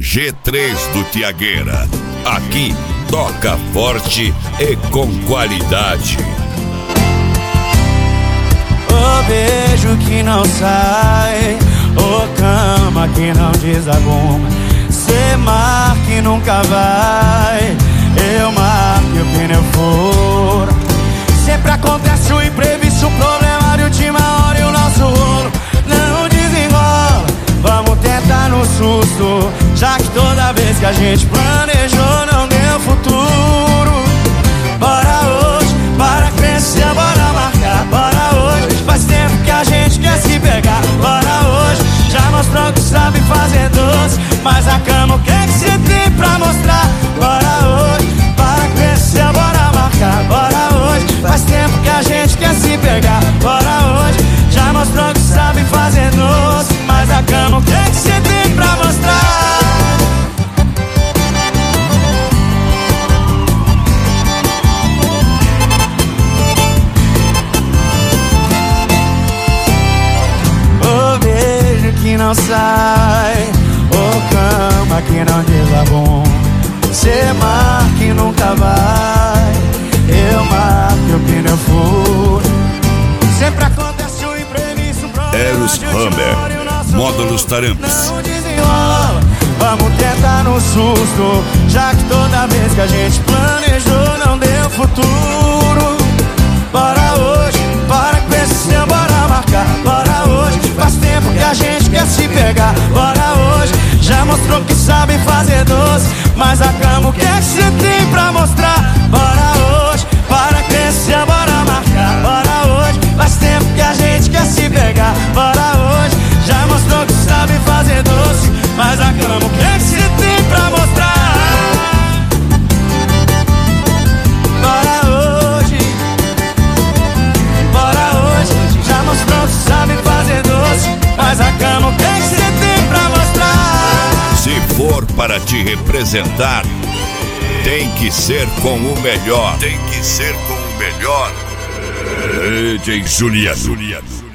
G3 do Tiagueira. Aqui toca forte e com qualidade. O beijo que não sai, o cama que não desarruma, cê marca e nunca vai, eu marco e o pneu fura. Sempre acontece o imprevisto, o problema de última hora e o nosso rolo não desenrola. Vamos tentar no susto, já que toda vez que a gente planejou não deu futuro. Bora hoje, para crescer, bora marcar. Bora hoje, faz tempo que a gente quer se pegar. Bora hoje, já mostrou que sabe fazer doce, mas a cama o que é que cê tem pra mostrar? Bora hoje, para crescer, bora marcar. Bora hoje, faz tempo que a gente quer se pegar. Bora hoje, já mostrou que sabe fazer doce, mas a cama o que é que cê tem pra mostrar? O beijo que não sai, o cama que não desabona, cê marca e nunca vai, eu marco e o pneu fura. Sempre acontece o imprevisto, Eros Hammer, Módulos Taramps. não desenrola. Vamos tentar no susto, já que toda vez que a gente planejou não deu futuro. Bora hoje, para crescer, bora marcar. Bora hoje, faz tempo que a gente quer se pegar. Bora hoje, já mostrou que sabe fazer doce, mas a cama o que é que cê tem pra mostrar? Bora hoje, para crescer, bora marcar. Bora hoje, faz tempo que a gente quer se pegar. Bora hoje, já mostrou que sabe fazer doce, mas a cama o que é que cê tem pra mostrar? Já mostrou que sabe fazer doce, mas a cama o que é que cê tem pra mostrar? Se for para te representar, tem que ser com o melhor. Tem que ser com o melhor. DJ Juliano.